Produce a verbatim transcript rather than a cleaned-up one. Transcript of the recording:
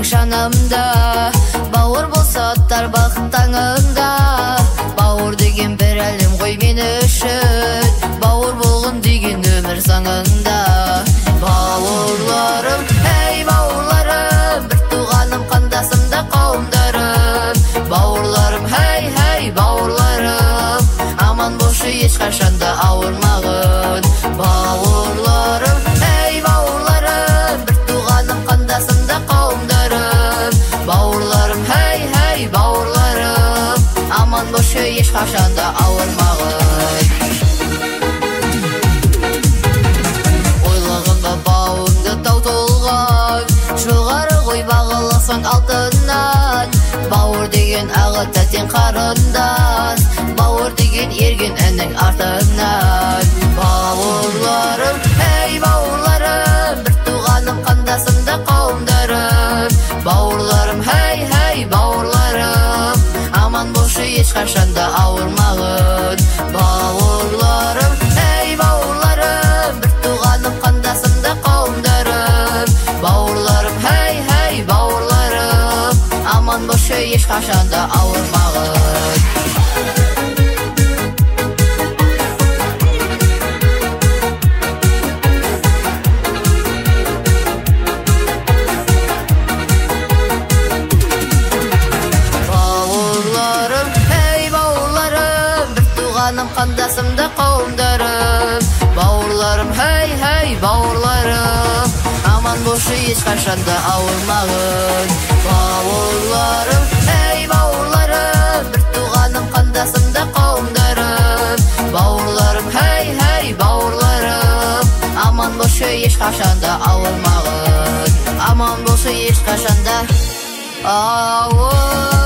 шанымда, бауыр болса аттар бақыт таңында. Бауыр деген бір әлем ғой мен үшін, бауыр болғын деген өмір заңында. Бауырларым, ей бауырларым, бір туғаным қандасым да қауымдарым. Бауырларым, хей, хей бауырларым, аман болшы ешқашанда ауырмағын. Бауырларым, ей бауырларым, бір туғаным қандасым да қауымдарым. Бауырларым, хей, хей бауырларым, аман болшы ешқашанда ауырмағын. Тау толған, жоғары ғой бағаласаң алтыннан. Бауыр деген аға тәтен қарындас, бауыр деген ерген әнің артынан. Бауырларым, ей бауырларым, бір туғаным қандасым да қауымдарым. Бауырларым, хей, хей бауырларым, аман болшы ешқашанда ауырмағын. Бауырларым, ей бауырларым, бір туғаным қандасым да қауымдарым. Бауырларым, хей, хей бауырларым, аман болшы ешқашанда ауырмағын. Бауырларым, хей бауырларым, бір туғаным қандасым да қауымдарым. Бауырларым, хей, хей бауырларым, аман болшы ешқашанда ауырмағын. Бауырларым, ей бауырларым, бір туғаным қандасым да қауымдарым. Бауырларым, хей, хей бауырларым, аман болшы ешқашанда ауырмағын. Аман болшы ешқашанда ауырмағын.